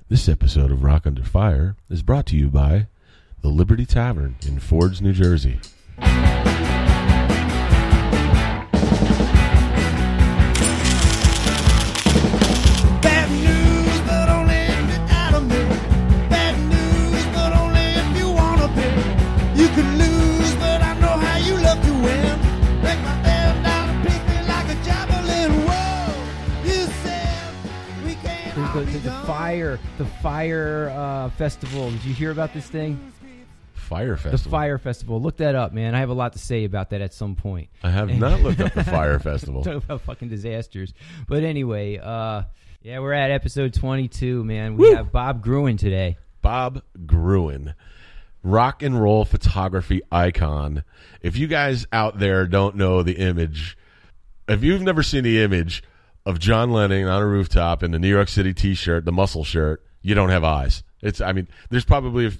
This episode of Rock Under Fire is brought to you by the Liberty Tavern in Fords, New Jersey. Bad news, but only if you're out of me. Bad news, but only if you wanna be. You can lose, but I know how you love to win. Break my head down and pick me like a javelin. Whoa, you said we can't all be The done. Fire Festival. Did you hear about this thing? Fire The Festival. Fire Festival. Look that up, man. I have a lot to say about that at some point. I have not looked up the Fire Festival. Talk about fucking disasters. But anyway, yeah, we're at episode 22, man. We have Bob Gruen today. Bob Gruen, rock and roll photography icon. If you guys out there don't know the image, if you've never seen the image of John Lennon on a rooftop in the New York City T-shirt, the muscle shirt, you don't have eyes. There's probably,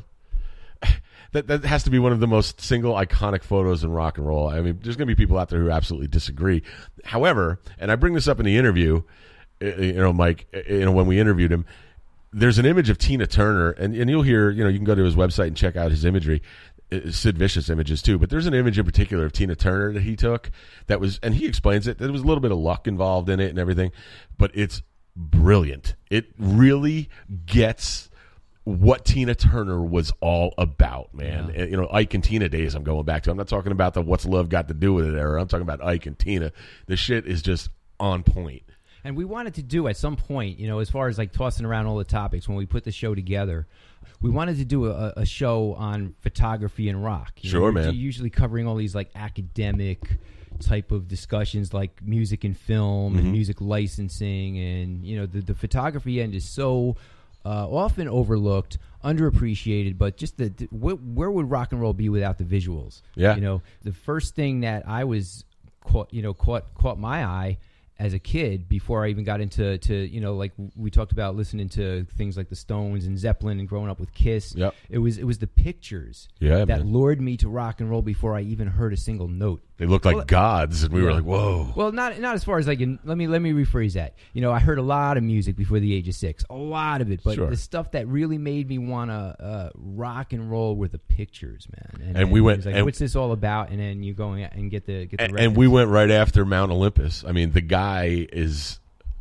that has to be one of the most single iconic photos in rock and roll. I mean, there's going to be people out there who absolutely disagree. However, and I bring this up in the interview, Mike, when we interviewed him, there's an image of Tina Turner, and you'll hear, you can go to his website and check out his imagery, Sid Vicious images too, but there's an image in particular of Tina Turner that he took that was, and he explains it, there was a little bit of luck involved in it and everything, but it's brilliant. It really gets what Tina Turner was all about, man. Yeah. And, Ike and Tina days I'm going back to. I'm not talking about the What's Love Got to Do with It era. I'm talking about Ike and Tina. The shit is just on point. And we wanted to do at some point, as far as like tossing around all the topics when we put the show together, we wanted to do a show on photography and rock. Sure, we're man. Usually covering all these like academic type of discussions like music and film and music licensing. And, the photography end is so often overlooked, underappreciated, but just where would rock and roll be without the visuals? Yeah. The first thing that I was caught my eye as a kid before I even got into like we talked about listening to things like the Stones and Zeppelin and growing up with Kiss. Yep. It was the pictures that man. lured me to rock and roll before I even heard a single note. They looked like gods, and we were like, whoa. Well, not as far as like let me rephrase that. I heard a lot of music before the age of 6, a lot of it, but Sure. the stuff that really made me want to rock and roll were the pictures, man. And we went- it was like, and- what's this all about? And then you go and get the And records. we went right after Mount Olympus. I mean, the guy is,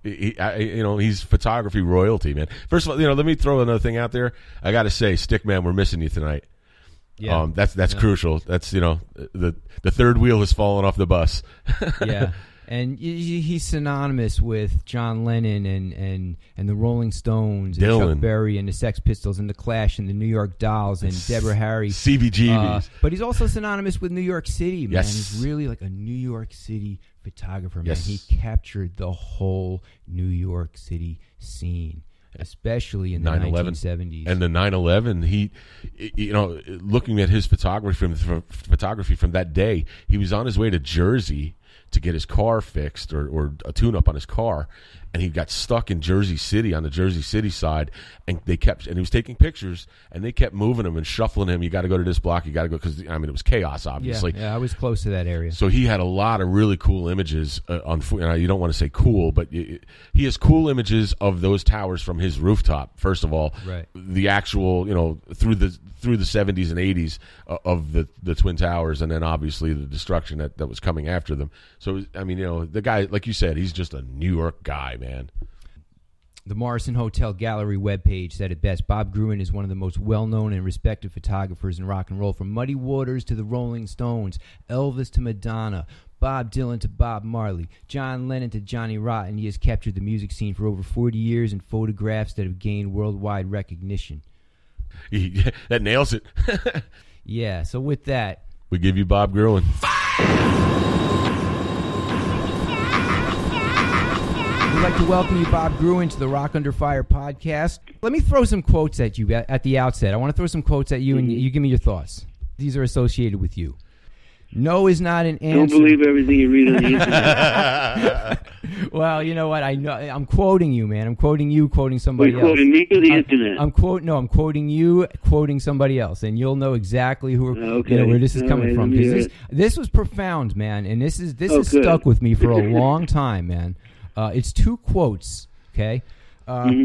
he's photography royalty, man. First of all, let me throw another thing out there. I got to say, Stickman, we're missing you tonight. Yeah. That's crucial. That's the third wheel has fallen off the bus. Yeah, and he's synonymous with John Lennon and the Rolling Stones and Dylan. Chuck Berry and the Sex Pistols and the Clash and the New York Dolls and Deborah Harry. CBGBs. But he's also synonymous with New York City, man. Yes. He's really like a New York City photographer, man. Yes. He captured the whole New York City scene, especially in the 9/11. 1970s. And the 9/11, he, looking at his photography from that day, he was on his way to Jersey to get his car fixed or a tune-up on his car, and he got stuck in Jersey City on the Jersey City side, and he was taking pictures, and they kept moving him and shuffling him. You got to go to this block. You got to go because it was chaos, obviously. yeah, I was close to that area. So he had a lot of really cool images. You don't want to say cool, but he has cool images of those towers from his rooftop. First of all, Right. The actual, through the 70s and 80s of the Twin Towers, and then obviously the destruction that was coming after them. So the guy, like you said, he's just a New York guy, man. The Morrison Hotel Gallery webpage said it best. Bob Gruen is one of the most well-known and respected photographers in rock and roll, from Muddy Waters to the Rolling Stones, Elvis to Madonna, Bob Dylan to Bob Marley, John Lennon to Johnny Rotten. He has captured the music scene for over 40 years in photographs that have gained worldwide recognition. That nails it. Yeah, so with that, We give you Bob Gruen. we'd like to welcome you, Bob Gruen, to the Rock Under Fire podcast. Let me throw some quotes at you at the outset. I want to throw some quotes at you, and you give me your thoughts. These are associated with you. No is not an answer. Don't believe everything you read on the internet. Well, you know what? I know I'm quoting you, man. I'm quoting you, quoting somebody You're else. quoting me or the internet? I'm quoting you, quoting somebody else, and you'll know exactly Okay. where this is All coming right, from. let me 'Cause hear this was profound, man, and this has good. stuck with me for a long time, man. It's two quotes, okay?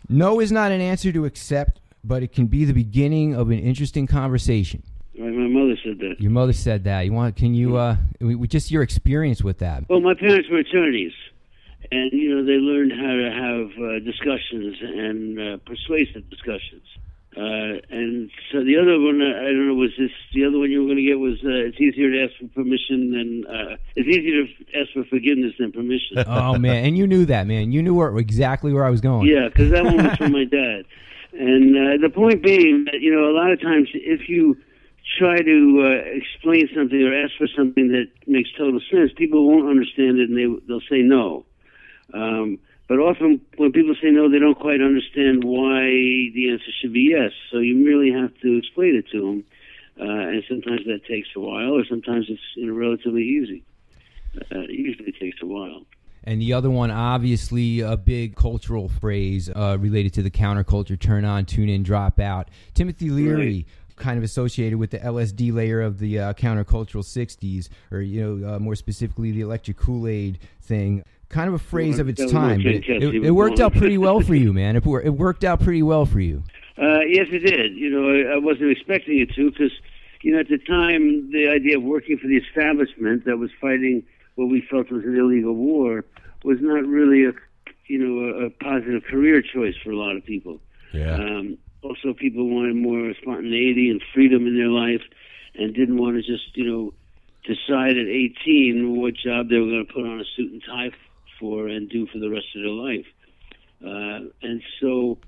No is not an answer to accept, but it can be the beginning of an interesting conversation. Right, my mother said that. Your mother said that. Can you, just your experience with that? Well, my parents were attorneys, and, they learned how to have discussions and persuasive discussions. And so the other one, I don't know, was this, the other one you were going to get was, it's easier to ask for permission than, it's easier to ask for forgiveness than permission. Oh, man. And you knew that, man. You knew exactly where I was going. Yeah, because that one was from my dad. And the point being that, a lot of times if you try to explain something or ask for something that makes total sense, people won't understand it and they'll say no. But often when people say no, they don't quite understand why the answer should be yes. So you really have to explain it to them. And sometimes that takes a while, or sometimes it's relatively easy. It usually takes a while. And the other one, obviously, a big cultural phrase related to the counterculture: turn on, tune in, drop out. Timothy Leary. Right. Kind of associated with the LSD layer of the countercultural 60s, or more specifically the electric Kool-Aid thing. Kind of a phrase of its time, but it worked out pretty well for you, man. It worked out pretty well for you. Yes, it did. I wasn't expecting it to, because at the time the idea of working for the establishment that was fighting what we felt was an illegal war was not really a positive career choice for a lot of people. Yeah. Also, people wanted more spontaneity and freedom in their life, and didn't want to just, decide at 18 what job they were going to put on a suit and tie for and do for the rest of their life. And so,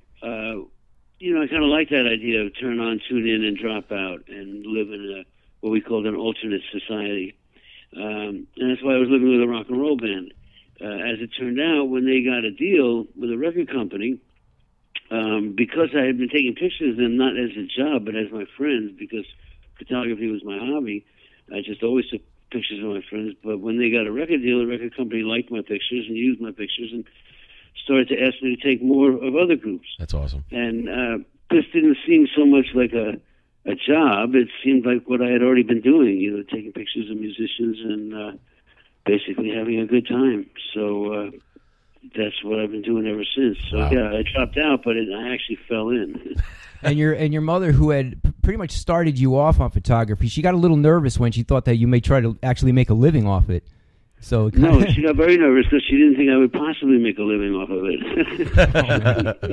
I kind of like that idea of turn on, tune in, and drop out, and live in what we called an alternate society. And that's why I was living with a rock and roll band. As it turned out, when they got a deal with a record company, because I had been taking pictures of them not as a job but as my friends, because photography was my hobby, I just always took pictures of my friends. But when they got a record deal, the record company liked my pictures and used my pictures and started to ask me to take more of other groups. That's awesome. And this didn't seem so much like a job. It seemed like what I had already been doing, taking pictures of musicians and basically having a good time. So that's what I've been doing ever since. So wow. Yeah, I dropped out, but I actually fell in. And your mother, who had pretty much started you off on photography, she got a little nervous when she thought that you may try to actually make a living off it. So no, she got very nervous because she didn't think I would possibly make a living off of it.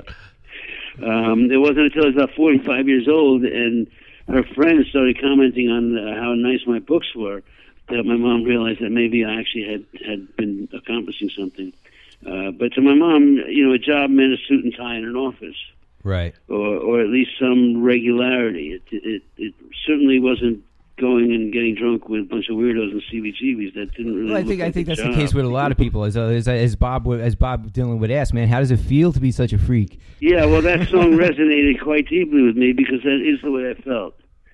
It wasn't until I was about 45 years old and her friends started commenting on how nice my books were that my mom realized that maybe I actually had been accomplishing something. But to my mom, a job meant a suit and tie in an office. Right. Or at least some regularity. It certainly wasn't going and getting drunk with a bunch of weirdos and CBGBs. That didn't really. Well, I think that's the case with a lot of people. As Bob Dylan would ask, man, how does it feel to be such a freak? Yeah, well, that song resonated quite deeply with me because that is the way I felt.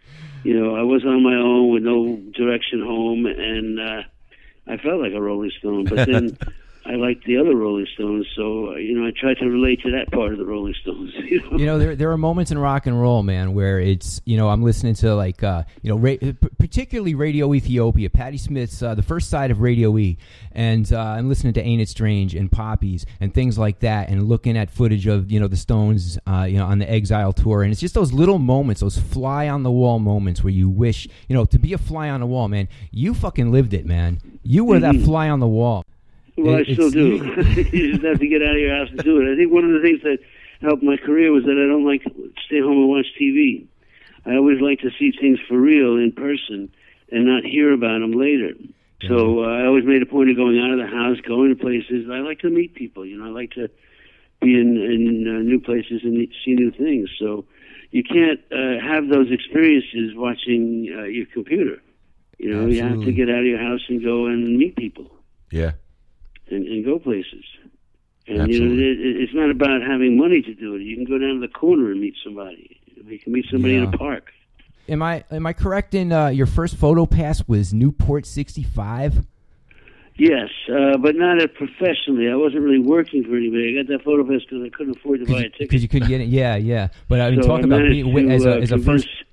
I was on my own with no direction home, and I felt like a Rolling Stone. But then I liked the other Rolling Stones, so I tried to relate to that part of the Rolling Stones. There are moments in rock and roll, man, where it's I'm listening to particularly Radio Ethiopia, Patti Smith's the first side of Radio E, and I'm listening to Ain't It Strange and Poppies and things like that, and looking at footage of the Stones on the Exile tour, and it's just those little moments, those fly on the wall moments where you wish to be a fly on the wall, man. You fucking lived it, man. You were that fly on the wall. Well, I still do. You just have to get out of your house and do it. I think one of the things that helped my career was that I don't like to stay home and watch TV. I always like to see things for real in person and not hear about them later. So I always made a point of going out of the house, going to places. I like to meet people. I like to be in new places and see new things. So you can't have those experiences watching your computer. Absolutely. You have to get out of your house and go and meet people. Yeah. And go places. And Absolutely. It's not about having money to do it. You can go down to the corner and meet somebody. You can meet somebody in a park. Am I correct in your first photo pass was Newport 65? Yes, but not professionally. I wasn't really working for anybody. I got that photo pass because I couldn't afford to buy a ticket. Because you couldn't get it. Yeah. But I mean, talk about being as a first.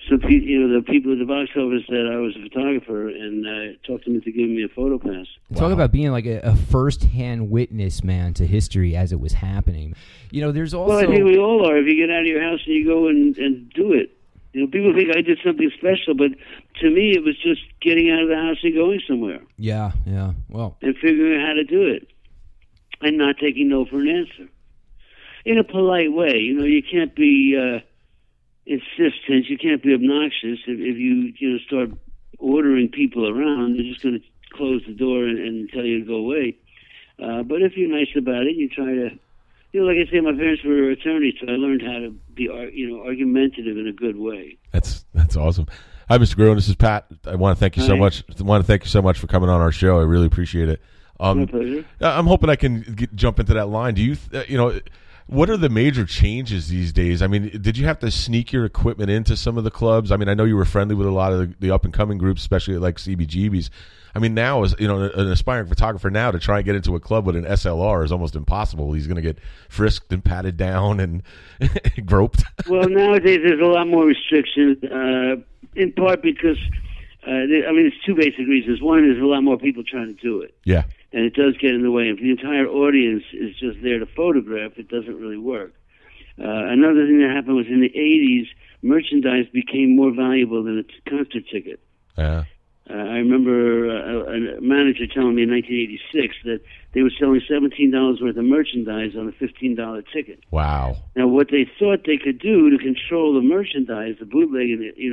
the people at the box office that I was a photographer and talked them into giving me a photo pass. Talk about being like a first-hand witness, man, to history as it was happening. There's also... Well, I think we all are. If you get out of your house and you go and do it. People think I did something special, but to me it was just getting out of the house and going somewhere. Yeah. Well... And figuring out how to do it. And not taking no for an answer. In a polite way. You can't be insistent. You can't be obnoxious. If you start ordering people around, they're just going to close the door and tell you to go away. But if you're nice about it, you try to... like I say, my parents were attorneys, so I learned how to be, argumentative in a good way. That's awesome. Hi, Mr. Gruen. This is Pat. I want to thank you so much. I want to thank you so much for coming on our show. I really appreciate it. My pleasure. I'm hoping I can jump into that line. Do you, what are the major changes these days? I mean, did you have to sneak your equipment into some of the clubs? I mean, I know you were friendly with a lot of the up and coming groups, especially like CBGBs. I mean, now as an aspiring photographer now to try and get into a club with an SLR is almost impossible. He's going to get frisked and patted down and groped. Well, nowadays there's a lot more restrictions, in part because there's two basic reasons. One is a lot more people trying to do it. Yeah. And it does get in the way. If the entire audience is just there to photograph, it doesn't really work. Another thing that happened was in the 80s, merchandise became more valuable than a concert ticket. Yeah. I remember a manager telling me in 1986 that they were selling $17 worth of merchandise on a $15 ticket. Wow. Now, what they thought they could do to control the merchandise, the bootleg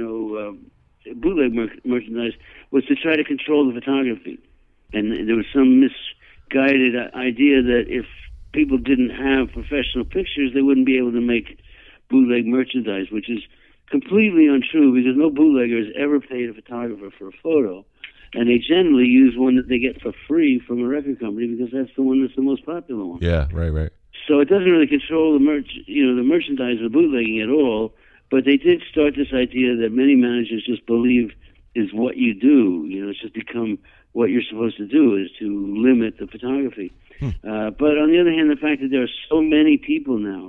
merchandise, was to try to control the photography. And there was some misguided idea that if people didn't have professional pictures, they wouldn't be able to make bootleg merchandise, which is completely untrue because no bootlegger has ever paid a photographer for a photo, and they generally use one that they get for free from a record company because that's the one that's the most popular one. Yeah, right. So it doesn't really control the merchandise or bootlegging at all, but they did start this idea that many managers just believe is what you do. It's just become what you're supposed to do is to limit the photography. But on the other hand, the fact that there are so many people now,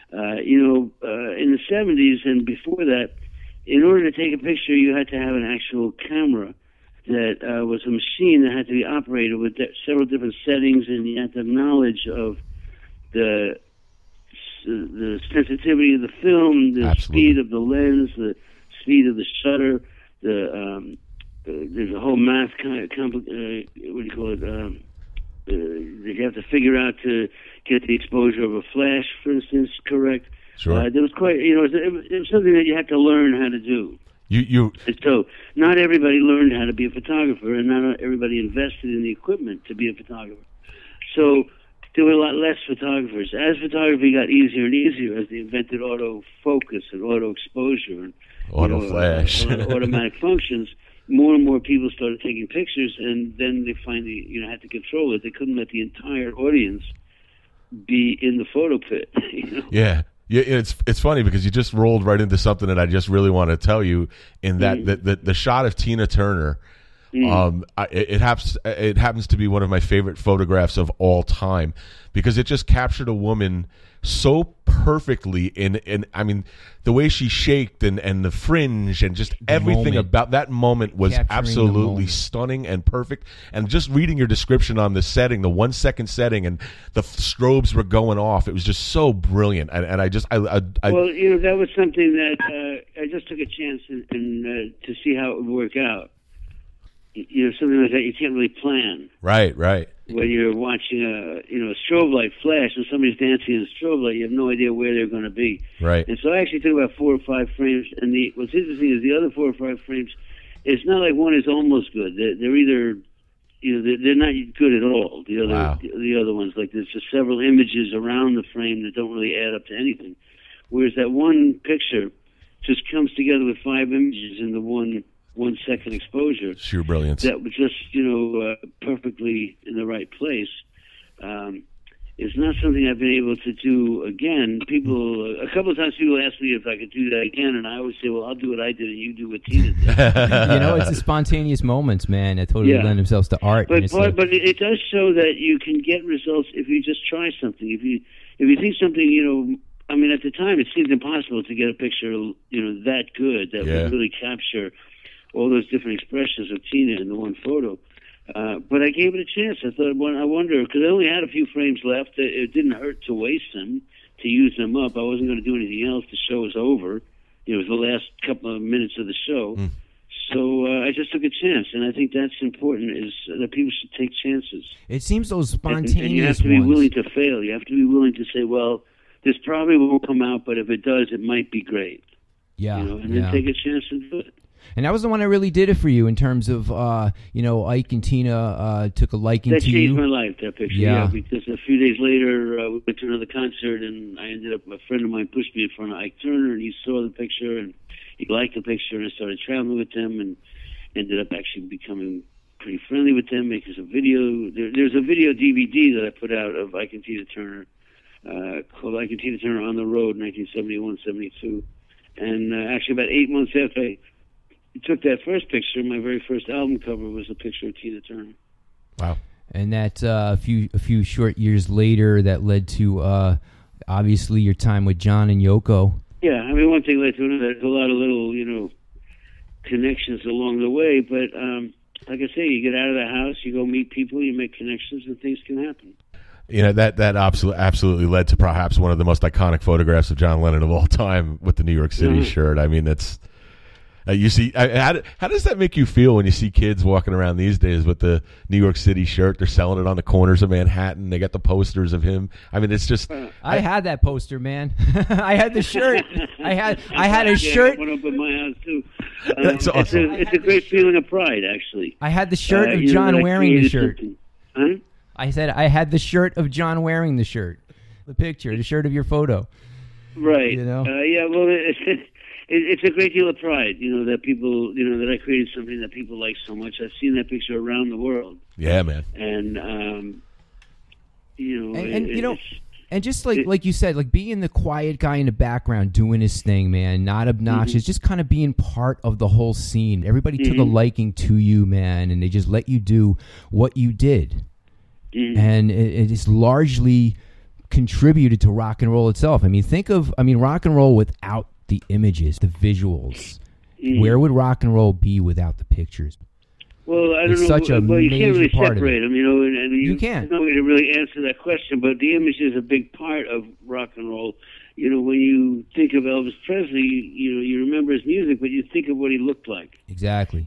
in the 70s and before that, in order to take a picture, you had to have an actual camera that was a machine that had to be operated with several different settings, and you had to have knowledge of the sensitivity of the film, the speed of the lens, the speed of the shutter, there's a whole math kind of what do you call it? That you have to figure out to get the exposure of a flash, for instance, correct. Sure. There was quite, it was something that you had to learn how to do. And so not everybody learned how to be a photographer, and not everybody invested in the equipment to be a photographer. So there were a lot less photographers. As photography got easier and easier, as they invented autofocus and auto exposure and auto flash, automatic functions, more and more people started taking pictures, and then they finally had to control it. They couldn't let the entire audience be in the photo pit. Yeah, it's funny because you just rolled right into something that I just really want to tell you. In that the shot of Tina Turner, it happens to be one of my favorite photographs of all time because it just captured a woman so perfectly and I mean the way she shaked and the fringe and just everything about that moment was absolutely stunning and perfect. And just reading your description on the setting, the 1 second setting, and the strobes were going off, it was just so brilliant. And I well, that was something that I just took a chance in to see how it would work out. Something like that you can't really plan. Right. When you're watching a strobe light flash and somebody's dancing in a strobe light, you have no idea where they're going to be. Right. And so I actually took about 4 or 5 frames, and what's interesting is the other 4 or 5 frames, it's not like one is almost good. They're either, they're not good at all. The other ones, like there's just several images around the frame that don't really add up to anything. Whereas that one picture just comes together with 5 images in the 1 second exposure. Sheer brilliance. That was just, perfectly in the right place. It's not something I've been able to do again. A couple of times people ask me if I could do that again, and I always say, well, I'll do what I did and you do what Tina did. It's the spontaneous moments, man, that totally lend themselves to art. But it does show that you can get results if you just try something. If you think something, I mean, at the time, it seemed impossible to get a picture, that good that would really capture all those different expressions of Tina in the one photo. But I gave it a chance. I thought, I wonder, because I only had a few frames left. It didn't hurt to waste them, to use them up. I wasn't going to do anything else. The show was over. It was the last couple of minutes of the show. So I just took a chance, and I think that's important, is that people should take chances. It seems those spontaneous and you have to be willing to fail. You have to be willing to say, well, this probably won't come out, but if it does, it might be great. Yeah. And then take a chance and do it. And that was the one that really did it for you in terms of, Ike and Tina took a liking to you. That changed my life, that picture. Yeah, because a few days later, we went to another concert, and I ended up, a friend of mine pushed me in front of Ike Turner, and he saw the picture, and he liked the picture, and I started traveling with them, and ended up actually becoming pretty friendly with them, making some video. There's a video DVD that I put out of Ike and Tina Turner, called Ike and Tina Turner on the Road, 1971-72. And actually about 8 months after I took that first picture, my very first album cover was a picture of Tina Turner. Wow. And that a few short years later, that led to obviously your time with John and Yoko. Yeah, I mean, one thing led to another. There's a lot of little, connections along the way. But like I say, you get out of the house, you go meet people, you make connections, and things can happen. That absolutely led to perhaps one of the most iconic photographs of John Lennon of all time with the New York City shirt. I mean, that's you see. How does that make you feel when you see kids walking around these days with the New York City shirt? They're selling it on the corners of Manhattan. They got the posters of him. I mean, it's just. I had that poster, man. I had the shirt. I had a shirt. One up in my house too. That's awesome. It's a great feeling of pride, actually. I had the shirt of John wearing the shirt. Huh? I said I had the shirt of John wearing the shirt. The picture, the shirt of your photo. Right. Well, it's a great deal of pride, that people, that I created something that people like so much. I've seen that picture around the world. Yeah, man. And, and just like you said, like being the quiet guy in the background doing his thing, man, not obnoxious, just kind of being part of the whole scene. Everybody took a liking to you, man, and they just let you do what you did. And it is largely contributed to rock and roll itself. I mean, rock and roll without the images, the visuals. Where would rock and roll be without the pictures? Well, I don't it's know. Such a well, you can't really part separate them, and you can't. There's no way to really answer that question. But the image is a big part of rock and roll. When you think of Elvis Presley, you remember his music, but you think of what he looked like. Exactly.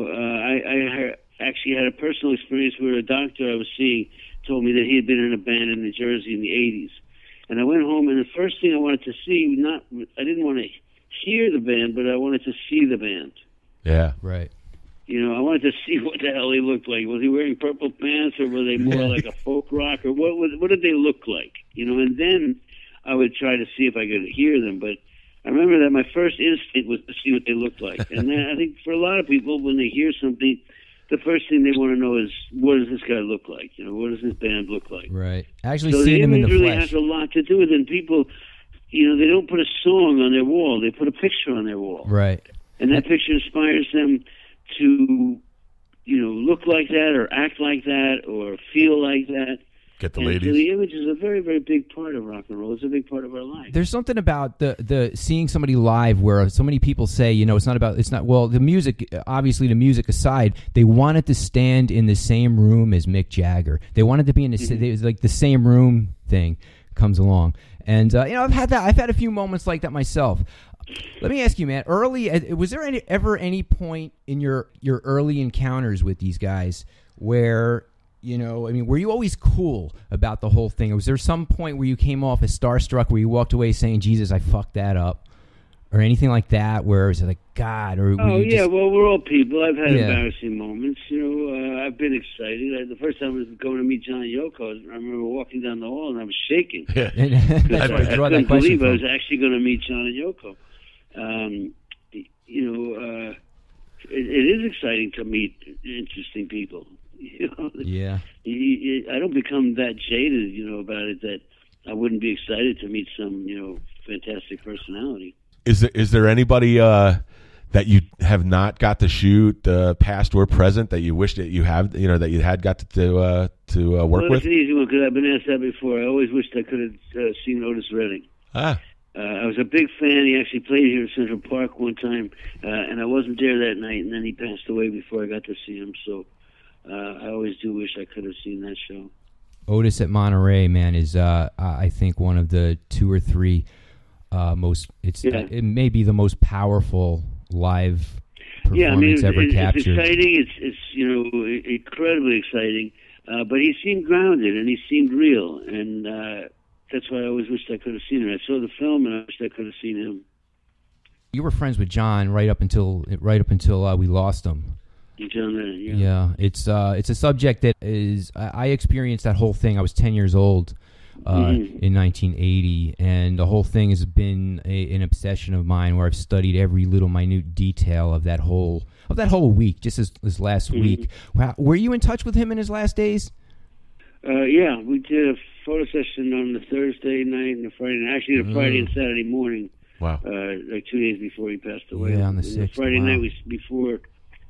I actually had a personal experience where a doctor I was seeing told me that he had been in a band in New Jersey in the 80s. And I went home, and the first thing I wanted to see, I didn't want to hear the band, but I wanted to see the band. Yeah. Right. I wanted to see what the hell he looked like. Was he wearing purple pants, or were they more like a folk rock, or what did they look like? And then I would try to see if I could hear them. But I remember that my first instinct was to see what they looked like. And then I think for a lot of people, when they hear something, the first thing they want to know is, what does this guy look like? What does this band look like? Right. Actually, so seeing them in the really flesh has a lot to do with it. And people, they don't put a song on their wall. They put a picture on their wall. Right. And that picture inspires them to, look like that or act like that or feel like that. Get the and ladies. So the image is a very, very big part of rock and roll. It's a big part of our life. There's something about the seeing somebody live where so many people say, the music, obviously the music aside, they wanted to stand in the same room as Mick Jagger. They wanted to be in the same room thing comes along. And, I've had a few moments like that myself. Let me ask you, man, was there ever any point in your early encounters with these guys where, were you always cool about the whole thing? Or was there some point where you came off as starstruck, where you walked away saying, Jesus, I fucked that up? Or anything like that, where it was like, God? Or well, we're all people. I've had embarrassing moments. I've been excited. The first time I was going to meet John and Yoko, I remember walking down the hall and I was shaking. Yeah. That's where I draw that question believe from. I was actually going to meet John and Yoko. It is exciting to meet interesting people. Yeah. I don't become that jaded, about it, that I wouldn't be excited to meet some, fantastic personality. Is there anybody that you have not got to shoot, past or present, that you wish that you have, that you had got to work with? It's an easy one because I've been asked that before. I always wished I could have seen Otis Redding. I was a big fan. He actually played here at Central Park one time, and I wasn't there that night, and then he passed away before I got to see him. So I always do wish I could have seen that show. Otis at Monterey, man, is I think one of the 2 or 3 most. It may be the most powerful live performance ever captured. It's exciting. It's incredibly exciting. But he seemed grounded and he seemed real, and that's why I always wished I could have seen him. I saw the film and I wished I could have seen him. You were friends with John right up until we lost him. John Lennon, yeah. It's a subject that is. I experienced that whole thing. I was 10 years old in 1980, and the whole thing has been an obsession of mine, where I've studied every little minute detail of that whole week, just this last week. Were you in touch with him in his last days? Yeah, we did a photo session on the Thursday night and the Friday night. Actually, the Friday and Saturday morning. Wow. Like 2 days before he passed away. Yeah, on the 6th. Friday night before.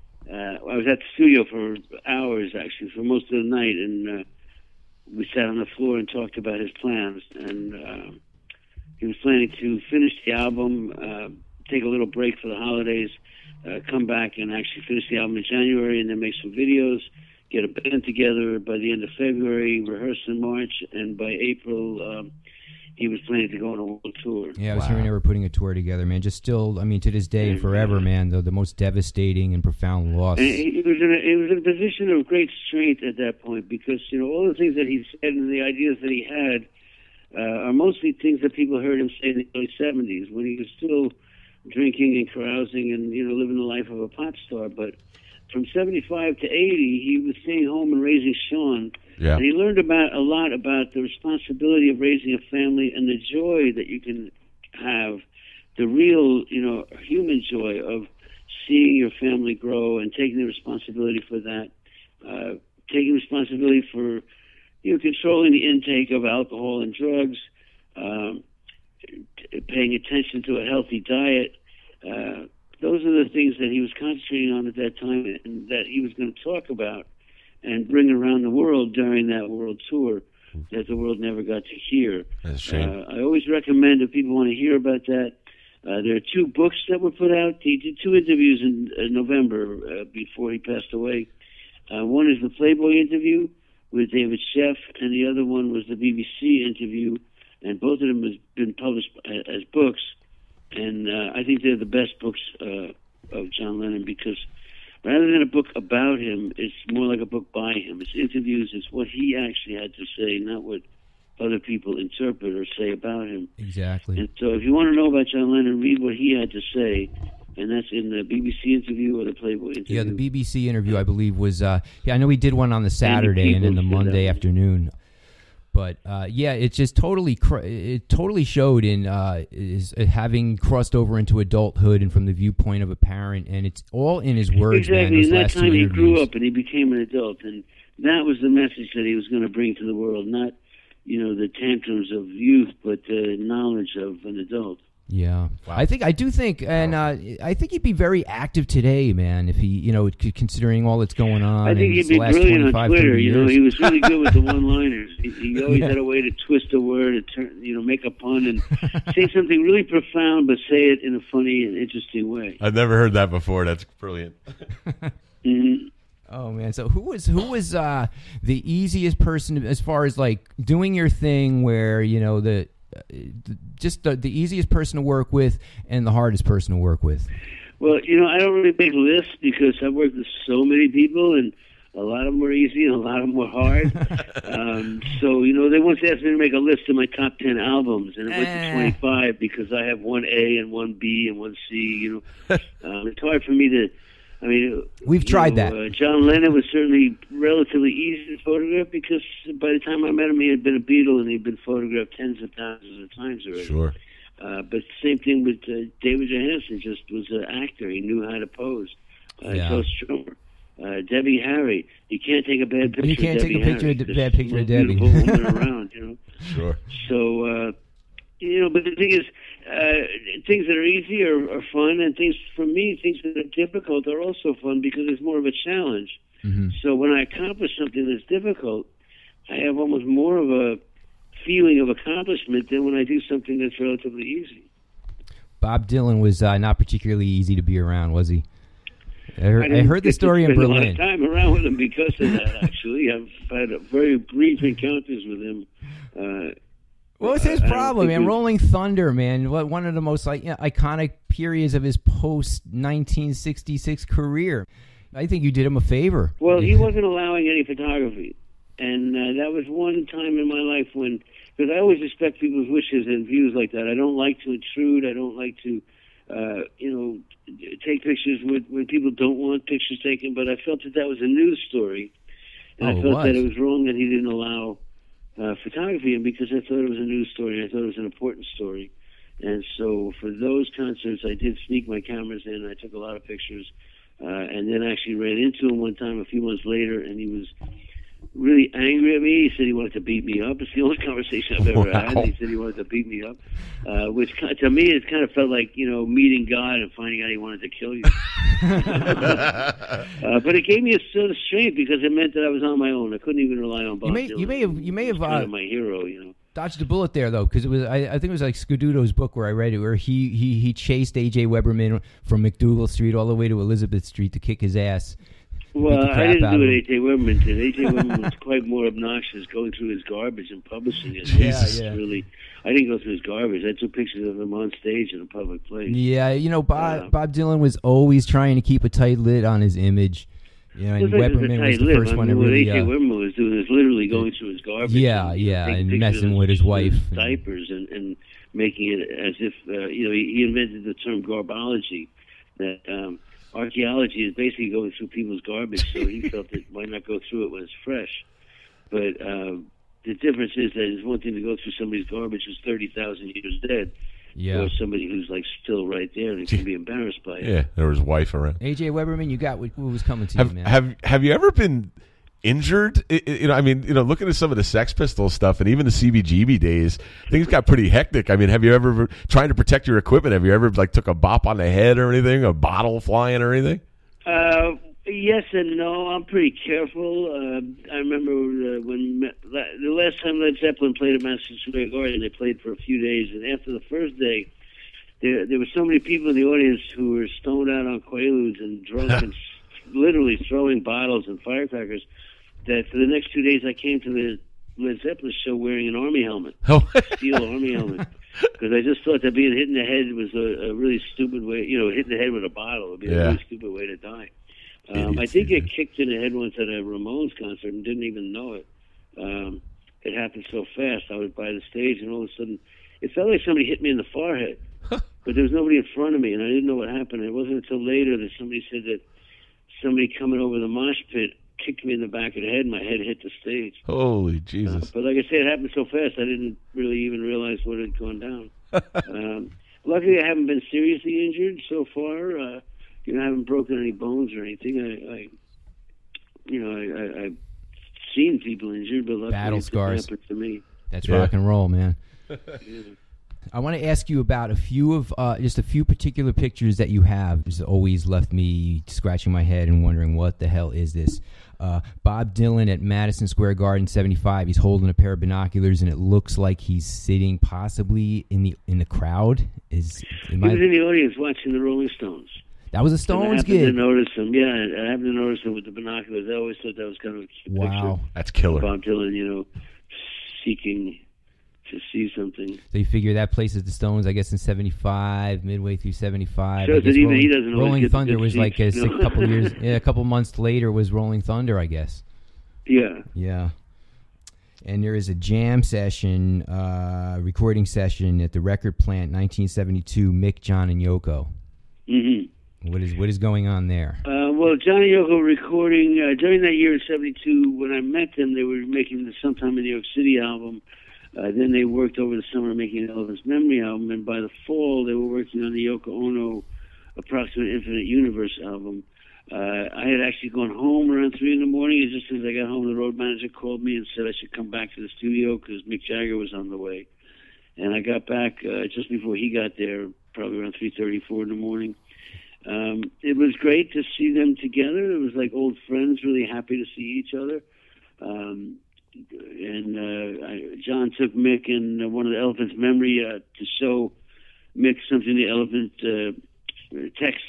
I was at the studio for hours, actually, for most of the night, and we sat on the floor and talked about his plans. And he was planning to finish the album, take a little break for the holidays, come back and actually finish the album in January, and then make some videos, get a band together by the end of February, rehearse in March, and by April, he was planning to go on a world tour. Yeah, I was hearing they were putting a tour together, man. Just still, I mean, to this day and forever, man, the most devastating and profound loss. And he was in a position of great strength at that point, because all the things that he said and the ideas that he had are mostly things that people heard him say in the early 70s, when he was still drinking and carousing and living the life of a pop star. But from 75 to 80, he was staying home and raising Sean. Yeah. And he learned a lot about the responsibility of raising a family and the joy that you can have, the real, human joy of seeing your family grow and taking the responsibility for that, taking responsibility for, controlling the intake of alcohol and drugs, paying attention to a healthy diet. Those are the things that he was concentrating on at that time and that he was going to talk about and bring around the world during that world tour that the world never got to hear. That's a shame. I always recommend, if people want to hear about that, there are 2 books that were put out. He did 2 interviews in November before he passed away. One is the Playboy interview with David Sheff, and the other one was the BBC interview, and both of them have been published as books. And I think they're the best books of John Lennon, because rather than a book about him, it's more like a book by him. It's interviews, it's what he actually had to say, not what other people interpret or say about him. Exactly. And so if you want to know about John Lennon, read what he had to say, and that's in the BBC interview or the Playboy interview. Yeah, the BBC interview, I believe, was... I know he did one on the Saturday and then the Monday afternoon. But it just totally showed in having crossed over into adulthood and from the viewpoint of a parent, and it's all in his words. Exactly. Man, In that time, he grew up and he became an adult, and that was the message that he was going to bring to the world. Not, the tantrums of youth, but the knowledge of an adult. Yeah, wow. I do think, and I think he'd be very active today, man. If he, considering all that's going on. I think he'd be brilliant on Twitter. He was really good with the one-liners. He always had a way to twist a word and turn, make a pun and say something really profound, but say it in a funny and interesting way. I've never heard that before. That's brilliant. Mm-hmm. Oh man! So who was the easiest person as far as like doing your thing, where the easiest person to work with and the hardest person to work with? Well, I don't really make lists because I've worked with so many people, and a lot of them were easy and a lot of them were hard. So, they once asked me to make a list of my top 10 albums, and it went to 25 because I have one A and one B and one C. It's hard for me to... we've tried that. John Lennon was certainly relatively easy to photograph because by the time I met him, he had been a Beatle and he'd been photographed tens of thousands of times already. Sure. But same thing with David Johansen, just was an actor. He knew how to pose. Joe Strummer. Debbie Harry. You can't take a bad picture of Debbie. You can't take a bad picture of Debbie. Beautiful woman around, Sure. So, but the thing is, things that are easy are fun, and things that are difficult are also fun because it's more of a challenge. Mm-hmm. So when I accomplish something that's difficult, I have almost more of a feeling of accomplishment than when I do something that's relatively easy. Bob Dylan was not particularly easy to be around, was he? I heard the story in Berlin. Berlin. A lot of time around with him because of that. Actually, I've had very brief encounters with him. What was his I don't problem, think man? Rolling Thunder, man. One of the most iconic periods of his post-1966 career. I think you did him a favor. Well, he wasn't allowing any photography. And that was one time in my life when, because I always respect people's wishes and views like that. I don't like to intrude. I don't like to, take pictures when people don't want pictures taken. But I felt that was a news story. And I felt that it was wrong that he didn't allow photography in, because I thought it was a news story. I thought it was an important story. And so for those concerts, I did sneak my cameras in. I took a lot of pictures. And then actually ran into him one time a few months later, and he was really angry at me. He said he wanted to beat me up. It's the only conversation I've ever had. He said he wanted to beat me up, which to me it kind of felt like, meeting God and finding out he wanted to kill you. But it gave me a sort of strength, because it meant that I was on my own. I couldn't even rely on Bob Dylan. You may have kind of my hero, dodged a bullet there, though, because it was. I think it was like Scuduto's book where I read it, where he chased A.J. Weberman from McDougal Street all the way to Elizabeth Street to kick his ass. Well, I didn't do what A.J. Weberman did. A.J. Weberman was quite more obnoxious, going through his garbage and publishing it. Really, I didn't go through his garbage. I took pictures of him on stage in a public place. Yeah, Bob Dylan was always trying to keep a tight lid on his image. And Weberman was the first one to really... What A.J. Weberman was doing is literally going through his garbage. And messing with his wife. Diapers and making it as if, he invented the term garbology, that archaeology is basically going through people's garbage, so he felt that why not go through it when it's fresh. But the difference is that it's one thing to go through somebody's garbage who's 30,000 years dead, or somebody who's still right there and can be embarrassed by it. Yeah, there was wife around. A.J. Weberman, you got what was coming to you, man. Have you ever been injured? Looking at some of the Sex Pistols stuff and even the CBGB days, things got pretty hectic. Have you ever, trying to protect your equipment, have you ever took a bop on the head or anything, a bottle flying or anything? Yes and no. I'm pretty careful. I remember when the last time Led Zeppelin played at Madison Square Garden, they played for a few days, and after the first day, there were so many people in the audience who were stoned out on Quaaludes and drunk and literally throwing bottles and firecrackers, that for the next 2 days I came to the Led Zeppelin show wearing an army helmet, steel army helmet, because I just thought that being hit in the head was a really stupid way. Hitting the head with a bottle would be a really stupid way to die. I did get kicked in the head once at a Ramones concert and didn't even know it. It happened so fast. I was by the stage, and all of a sudden, it felt like somebody hit me in the forehead, but there was nobody in front of me, and I didn't know what happened. It wasn't until later that somebody said that somebody coming over the mosh pit kicked me in the back of the head, and my head hit the stage. Holy Jesus. But like I said, it happened so fast, I didn't really even realize what had gone down. Luckily, I haven't been seriously injured so far. I haven't broken any bones or anything. I've seen people injured, but luckily battle scars happened to me. That's rock and roll, man. I want to ask you about a few particular pictures that you have. It's always left me scratching my head and wondering what the hell is this. Bob Dylan at Madison Square Garden, 1975. He's holding a pair of binoculars, and it looks like he's sitting possibly in the crowd. He was in the audience watching the Rolling Stones. That was a Stones gig. I happened to notice him. Yeah, I happened to notice him with the binoculars. I always thought that was kind of a cute picture. That's killer. Bob Dylan, seeking to see something. So you figure that places the Stones, I guess, in 75, midway through 75. Shows that even he doesn't always Rolling get Thunder was seats. like a couple years, a couple months later was Rolling Thunder, I guess. Yeah. Yeah. And there is a jam session, recording session at the Record Plant, 1972, Mick, John, and Yoko. Mm-hmm. What is going on there? Well, John and Yoko recording during that year in '72. When I met them, they were making the Sometime in New York City album. Then they worked over the summer making an Elvis Memory album, and by the fall they were working on the Yoko Ono Approximate Infinite Universe album. I had actually gone home around 3 in the morning, and just as I got home, the road manager called me and said I should come back to the studio because Mick Jagger was on the way. And I got back just before he got there, probably around 3:30, 4 in the morning. It was great to see them together. It was like old friends, really happy to see each other. John took Mick and one of the Elephant's memory to show Mick something the Elephant text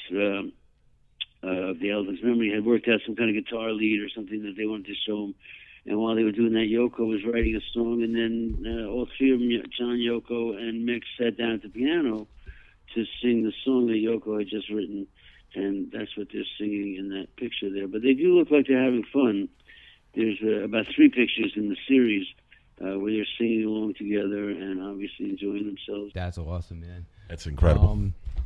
of the Elephant's memory had worked out some kind of guitar lead or something that they wanted to show him. And while they were doing that, Yoko was writing a song, and then all three of them, John, Yoko, and Mick, sat down at the piano to sing the song that Yoko had just written, and that's what they're singing in that picture there. But they do look like they're having fun. There's about 3 pictures in the series where they're singing along together and obviously enjoying themselves. That's awesome, man. That's incredible.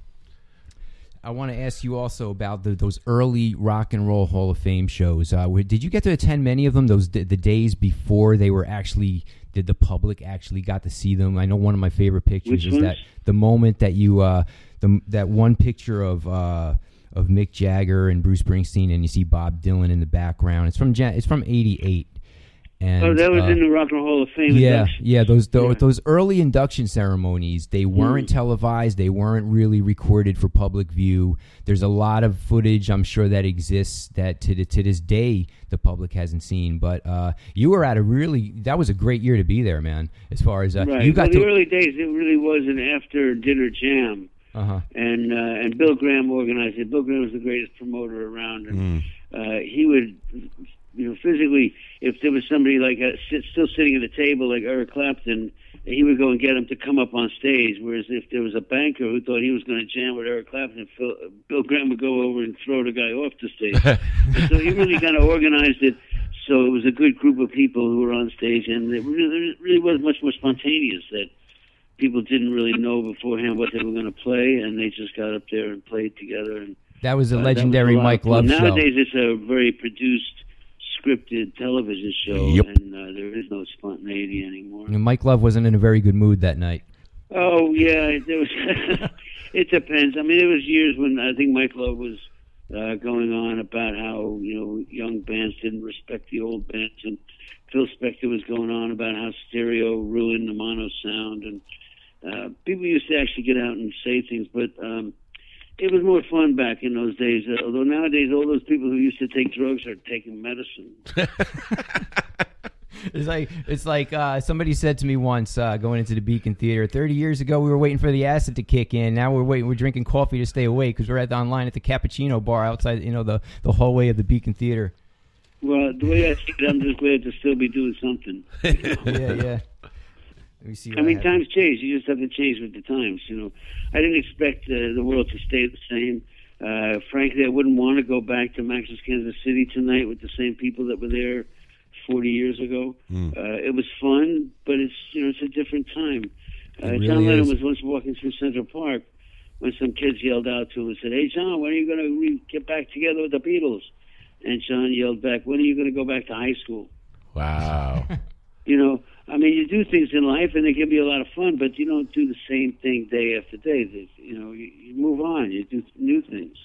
I want to ask you also about those early Rock and Roll Hall of Fame shows. Did you get to attend many of them? The days before they were actually, did the public actually got to see them? I know one of my favorite pictures Which is ones? that the moment that you that one picture of Mick Jagger and Bruce Springsteen, and you see Bob Dylan in the background. It's from '88. And, that was in the Rock and Roll Hall of Fame. Yeah, induction. yeah. Those early induction ceremonies, they weren't televised. They weren't really recorded for public view. There's a lot of footage, I'm sure, that exists that to this day the public hasn't seen. But you were at that was a great year to be there, man. As far as Right. you got the early days, it really was an after-dinner jam. Uh-huh. And Bill Graham organized it. Bill Graham was the greatest promoter around, and he would, physically, if there was somebody like still sitting at a table like Eric Clapton, he would go and get him to come up on stage. Whereas if there was a banker who thought he was going to jam with Eric Clapton, Bill Graham would go over and throw the guy off the stage. So he really kind of organized it. So it was a good group of people who were on stage, and it really was much more spontaneous. That people didn't really know beforehand what they were going to play, and they just got up there and played together. And that was a legendary Mike Love show. Nowadays, it's a very produced, scripted television show, Yep. and there is no spontaneity anymore. And Mike Love wasn't in a very good mood that night. Oh yeah, there was. It depends. I mean, there was years when I think Mike Love was going on about how young bands didn't respect the old bands, and Phil Spector was going on about how stereo ruined the mono sound, and people used to actually get out and say things, but it was more fun back in those days. Although nowadays, all those people who used to take drugs are taking medicine. It's like somebody said to me once going into the Beacon Theater 30 years ago, we were waiting for the acid to kick in. Now we're drinking coffee to stay awake because we're online at the Cappuccino bar outside the hallway of the Beacon Theater. Well, the way I see it, I'm just glad to still be doing something. Yeah. Let me see. I mean, times change. You just have to change with the times. I didn't expect the world to stay the same. Frankly, I wouldn't want to go back to Max's Kansas City tonight with the same people that were there 40 years ago. It was fun, but it's a different time. really John Lennon is. was once walking through Central Park when some kids yelled out to him and said, "Hey, John, when are you going to get back together with the Beatles?" And John yelled back, "When are you going to go back to high school?" Wow. I mean, you do things in life, and they can be a lot of fun, but you don't do the same thing day after day. You move on. You do new things.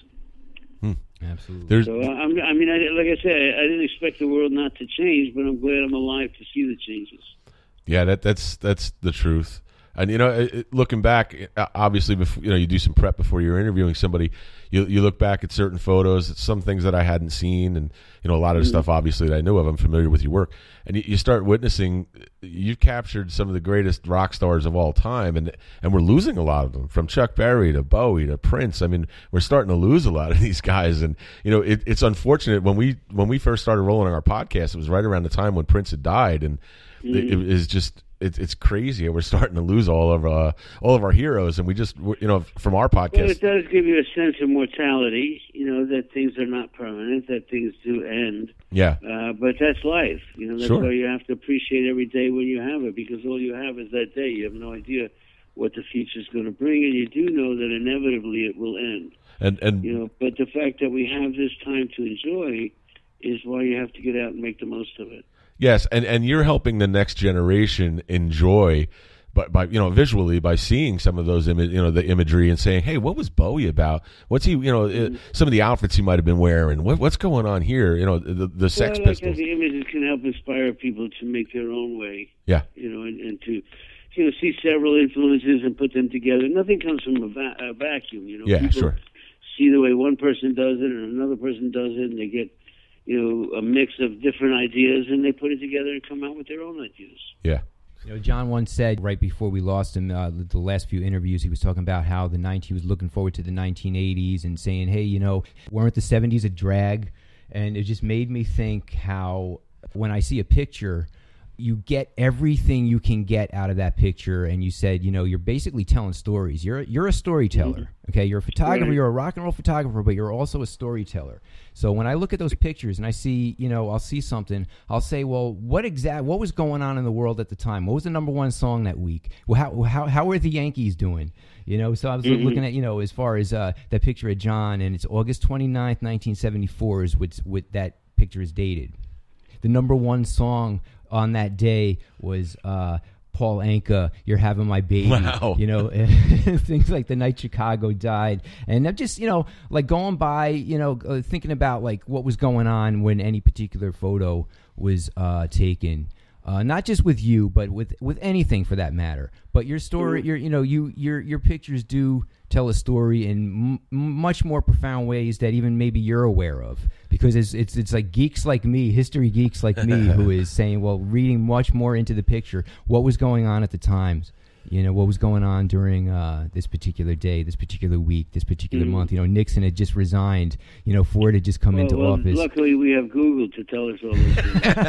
Absolutely. So, like I said, I didn't expect the world not to change, but I'm glad I'm alive to see the changes. Yeah, that's the truth. And looking back, obviously, before, you do some prep before you're interviewing somebody. You look back at certain photos, some things that I hadn't seen, and a lot of the stuff obviously that I knew of. I'm familiar with your work, and you start witnessing. You've captured some of the greatest rock stars of all time, and we're losing a lot of them, from Chuck Berry to Bowie to Prince. I mean, we're starting to lose a lot of these guys, and it's unfortunate. When we first started rolling our podcast, it was right around the time when Prince had died, and it is just. It's crazy. We're starting to lose all of our heroes, and we just from our podcast. Well, it does give you a sense of mortality. That things are not permanent. That things do end. Yeah. But that's life. That's Sure. why you have to appreciate every day when you have it, because all you have is that day. You have no idea what the future's going to bring, and you do know that inevitably it will end. And But the fact that we have this time to enjoy is why you have to get out and make the most of it. yes, and you're helping the next generation enjoy, by visually, by seeing some of those the imagery and saying, hey, what was Bowie about? What's he some of the outfits he might have been wearing? What's going on here? The Sex Well, Pistols. the images can help inspire people to make their own way. Yeah. And to see several influences and put them together. Nothing comes from a vacuum. Yeah, People sure. see the way one person does it and another person does it, and they get a mix of different ideas, and they put it together and come out with their own ideas. Yeah. John once said right before we lost him, the last few interviews, he was talking about how he was looking forward to the 1980s and saying, hey, weren't the 70s a drag? And it just made me think how when I see a picture, you get everything you can get out of that picture. And you said, you're basically telling stories. You're a storyteller. Okay, you're a photographer, Right. you're a rock and roll photographer, but you're also a storyteller. So when I look at those pictures and I see, I'll see something, I'll say, well, what was going on in the world at the time? What was the number one song that week? Well, how were the Yankees doing? So I was looking at, as far as that picture of John, and it's August 29th, 1974 is what that picture is dated. The number one song on that day was Paul Anka, You're Having My Baby. Wow. Things like The Night Chicago Died. And I'm just, like going by, thinking about like what was going on when any particular photo was taken. Not just with you, but with anything for that matter. But your story, your pictures do tell a story in much more profound ways that even maybe you're aware of, because it's like geeks like me, history geeks like me, who is saying, well, reading much more into the picture, what was going on at the times. What was going on during this particular day, this particular week, this particular month. Nixon had just resigned. Ford had just come into office. Luckily, we have Google to tell us all this.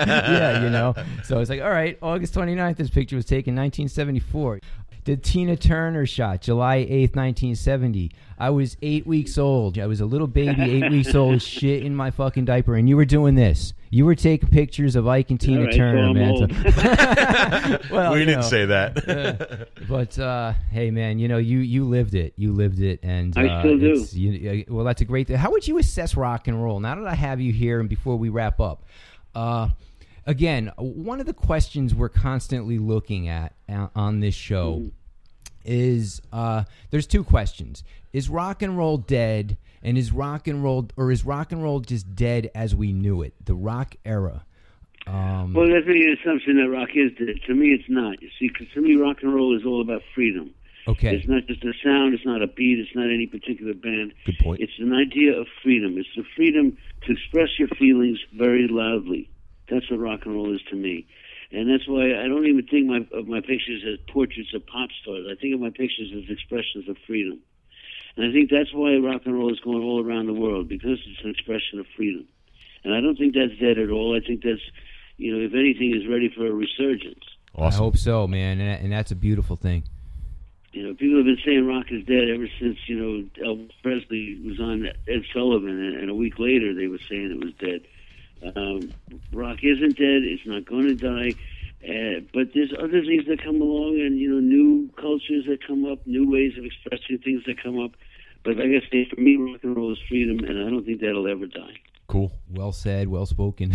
Yeah, So it's like, all right, August 29th, this picture was taken, 1974. The Tina Turner shot, July 8th, 1970. I was 8 weeks old. I was a little baby, 8 weeks old, shit in my fucking diaper, and you were doing this. You were taking pictures of Ike and Tina Turner, so man. Well, we didn't say that. But hey, man, you lived it. You lived it, and I still do. Well, that's a great thing. How would you assess rock and roll now that I have you here, and before we wrap up? Again, one of the questions we're constantly looking at on this show is there's two questions. Is rock and roll dead, and is rock and roll just dead as we knew it, the rock era? Well, that's the assumption that rock is dead. To me, it's not. You see, because to me, rock and roll is all about freedom. Okay. It's not just a sound. It's not a beat. It's not any particular band. Good point. It's an idea of freedom. It's the freedom to express your feelings very loudly. That's what rock and roll is to me. And that's why I don't even think of my pictures as portraits of pop stars. I think of my pictures as expressions of freedom. And I think that's why rock and roll is going all around the world, because it's an expression of freedom. And I don't think that's dead at all. I think that's, if anything, is ready for a resurgence. Awesome. I hope so, man, and that's a beautiful thing. People have been saying rock is dead ever since, Elvis Presley was on Ed Sullivan, and a week later they were saying it was dead. Rock isn't dead. It's not going to die. But there's other things that come along, and, new cultures that come up, new ways of expressing things that come up. But like I say, for me, rock and roll is freedom, and I don't think that'll ever die. Cool. Well said, well spoken.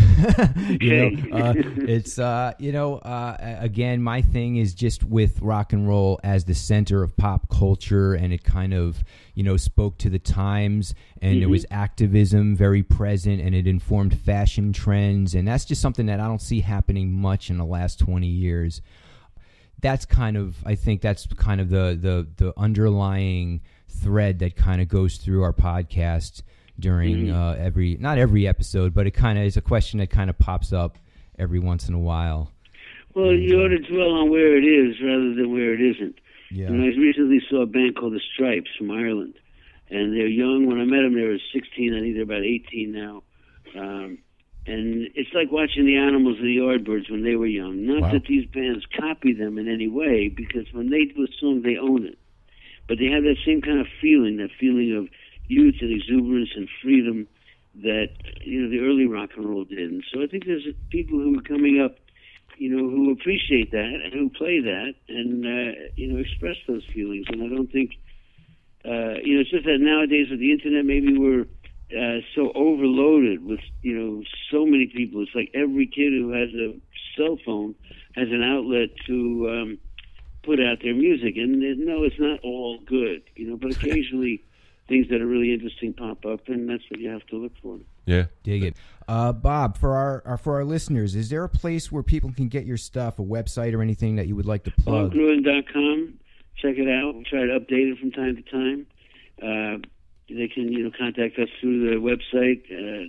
It's again, my thing is just with rock and roll as the center of pop culture, and it kind of spoke to the times, and there was activism very present, and it informed fashion trends, and that's just something that I don't see happening much in the last 20 years. That's kind of, I think that's kind of the underlying thread that kind of goes through our podcast during not every episode, but it kind of is a question that kind of pops up every once in a while. Well, you ought to dwell on where it is rather than where it isn't. Yeah. And I recently saw a band called the Stripes from Ireland, and they're young. When I met them, they were 16. I think they're about 18 now. And it's like watching the Animals and the Yardbirds when they were young. Not that these bands copy them in any way, because when they do a song, they own it. But they have that same kind of feeling, that feeling of youth and exuberance and freedom that the early rock and roll did. And so I think there's people who are coming up, who appreciate that and who play that and express those feelings. And I don't think it's just that nowadays with the internet, maybe we're so overloaded with so many people. It's like every kid who has a cell phone has an outlet to put out their music. And no, it's not all good, but occasionally things that are really interesting pop up, and that's what you have to look for. Yeah. Dig it. Bob, for our listeners, is there a place where people can get your stuff, a website or anything that you would like to plug? BobGruen.com. Check it out. We try to update it from time to time. They can, contact us through the website.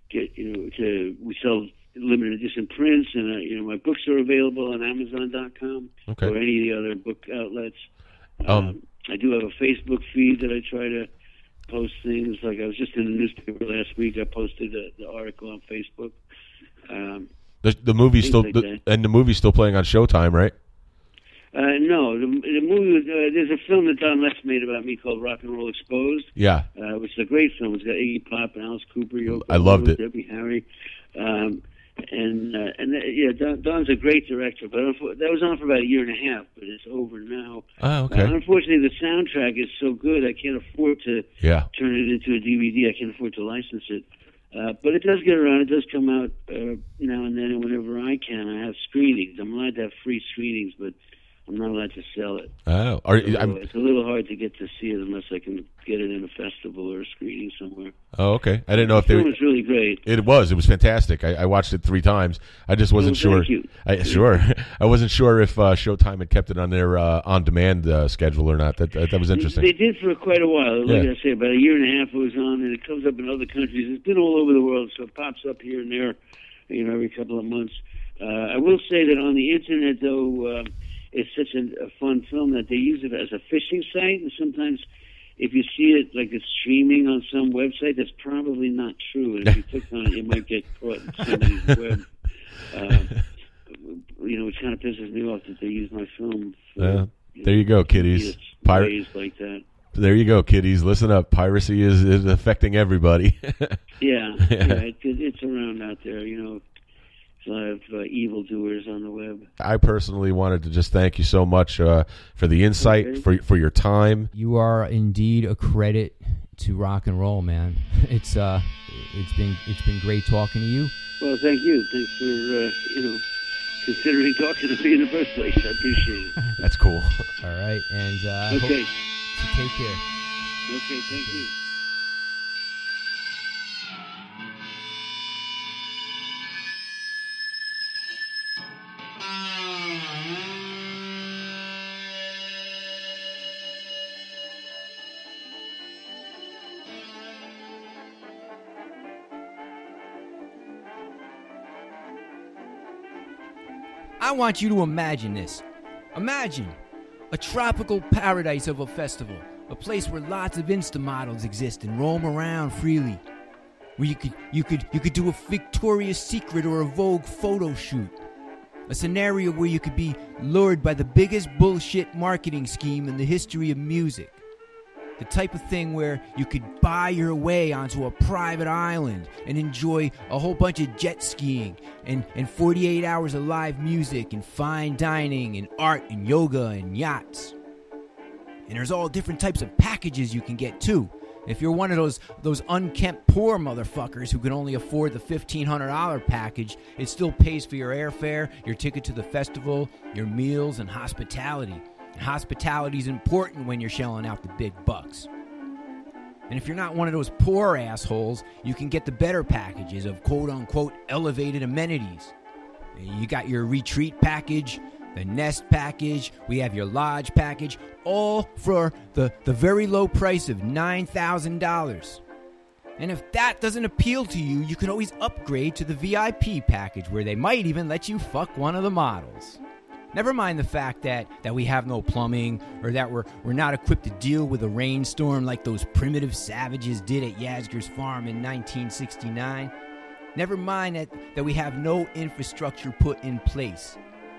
get, we sell limited edition prints, and my books are available on Amazon.com Okay. or any of the other book outlets. I do have a Facebook feed that I try to post things. Like I was just in the newspaper last week. I posted the article on Facebook. The movie's still like that. and the movie's still playing on Showtime, right? No, the movie was, there's a film that Don Letts made about me called Rock and Roll Exposed, Yeah. which is a great film. It's got Iggy Pop and Alice Cooper, Yoko I loved Ono, it. Debbie Harry, Don's a great director. But that was on for about a year and a half, but it's over now. Oh, okay. Unfortunately, the soundtrack is so good, I can't afford to Yeah. turn it into a DVD. I can't afford to license it. But it does get around. It does come out now and then, and whenever I can. I have screenings. I'm allowed to have free screenings, but I'm not allowed to sell it. Oh, So it's a little hard to get to see it unless I can get it in a festival or a screening somewhere. okay. I didn't know if The they. film was really great. It was fantastic. I watched it 3 times. I just wasn't Oh, thank sure. you. Sure. I wasn't sure if Showtime had kept it on their on-demand schedule or not. That was interesting. They did for quite a while. Like Yeah. I say, about a year and a half it was on, and it comes up in other countries. It's been all over the world, so it pops up here and there, every couple of months. I will say that on the internet, though, it's such a fun film that they use it as a fishing site, and sometimes if you see it like it's streaming on some website, that's probably not true. And if you click on it, you might get caught in somebody's web. Which kind of pisses me off that they use my film. For, there you go, kiddies. Ways like that. There you go, kiddies. Listen up. Piracy is affecting everybody. Yeah, it's around out there. There's a lot of evildoers on the web. I personally wanted to just thank you so much for the insight, Okay. for your time. You are indeed a credit to rock and roll, man. It's been great talking to you. Well, thank you. Thanks for considering talking to me in the first place. I appreciate it. That's cool. All right, and Okay. take care. Okay, thank you. I want you to imagine this. Imagine a tropical paradise of a festival, a place where lots of Insta models exist and roam around freely, where you could do a Victoria's Secret or a Vogue photo shoot, a scenario where you could be lured by the biggest bullshit marketing scheme in the history of music. The type of thing where you could buy your way onto a private island and enjoy a whole bunch of jet skiing and 48 hours of live music and fine dining and art and yoga and yachts. And there's all different types of packages you can get too. If you're one of those unkempt poor motherfuckers who can only afford the $1,500 package, it still pays for your airfare, your ticket to the festival, your meals, and hospitality. And hospitality is important when you're shelling out the big bucks. And if you're not one of those poor assholes, you can get the better packages of quote-unquote elevated amenities. You got your retreat package, the nest package, we have your lodge package, all for the very low price of $9,000. And if that doesn't appeal to you, you can always upgrade to the VIP package, where they might even let you fuck one of the models. Never mind the fact that we have no plumbing, or that we're not equipped to deal with a rainstorm like those primitive savages did at Yasgur's farm in 1969. Never mind that we have no infrastructure put in place.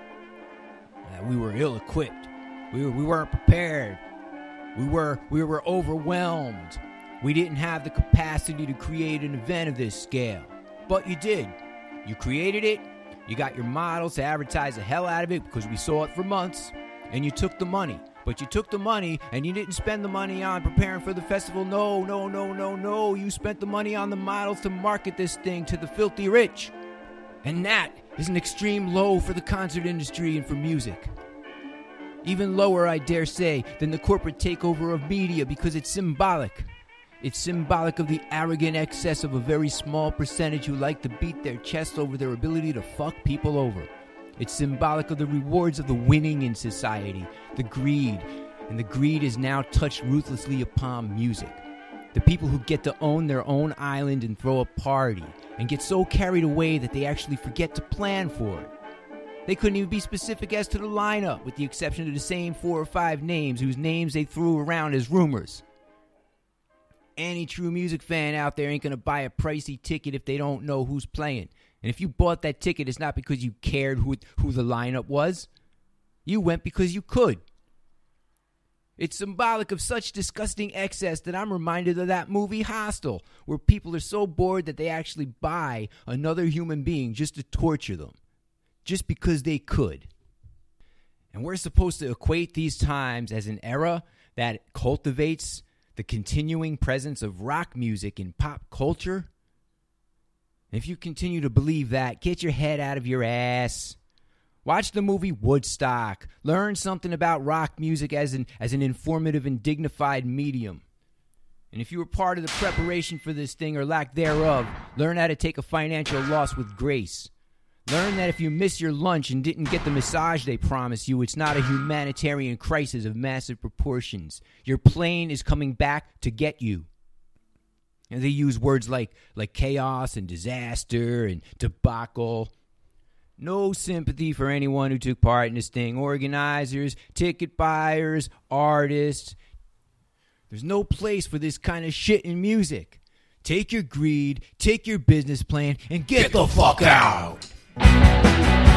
We were ill-equipped. We weren't prepared. We were overwhelmed. We didn't have the capacity to create an event of this scale. But you did. You created it. You got your models to advertise the hell out of it because we saw it for months. And you took the money. But you took the money and you didn't spend the money on preparing for the festival. No. You spent the money on the models to market this thing to the filthy rich. And that is an extreme low for the concert industry and for music. Even lower, I dare say, than the corporate takeover of media, because it's symbolic. It's symbolic of the arrogant excess of a very small percentage who like to beat their chests over their ability to fuck people over. It's symbolic of the rewards of the winning in society, the greed. And the greed is now touched ruthlessly upon music. The people who get to own their own island and throw a party and get so carried away that they actually forget to plan for it. They couldn't even be specific as to the lineup, with the exception of the same 4 or 5 names whose names they threw around as rumors. Any true music fan out there ain't going to buy a pricey ticket if they don't know who's playing. And if you bought that ticket, it's not because you cared who the lineup was. You went because you could. It's symbolic of such disgusting excess that I'm reminded of that movie Hostel, where people are so bored that they actually buy another human being just to torture them, just because they could. And we're supposed to equate these times as an era that cultivates the continuing presence of rock music in pop culture. If you continue to believe that, get your head out of your ass. Watch the movie Woodstock. Learn something about rock music as an informative and dignified medium. And if you were part of the preparation for this thing or lack thereof, learn how to take a financial loss with grace. Learn that if you miss your lunch and didn't get the massage they promised you, it's not a humanitarian crisis of massive proportions. Your plane is coming back to get you. And they use words like chaos and disaster and debacle. No sympathy for anyone who took part in this thing. Organizers, ticket buyers, artists. There's no place for this kind of shit in music. Take your greed, take your business plan, and get the fuck out.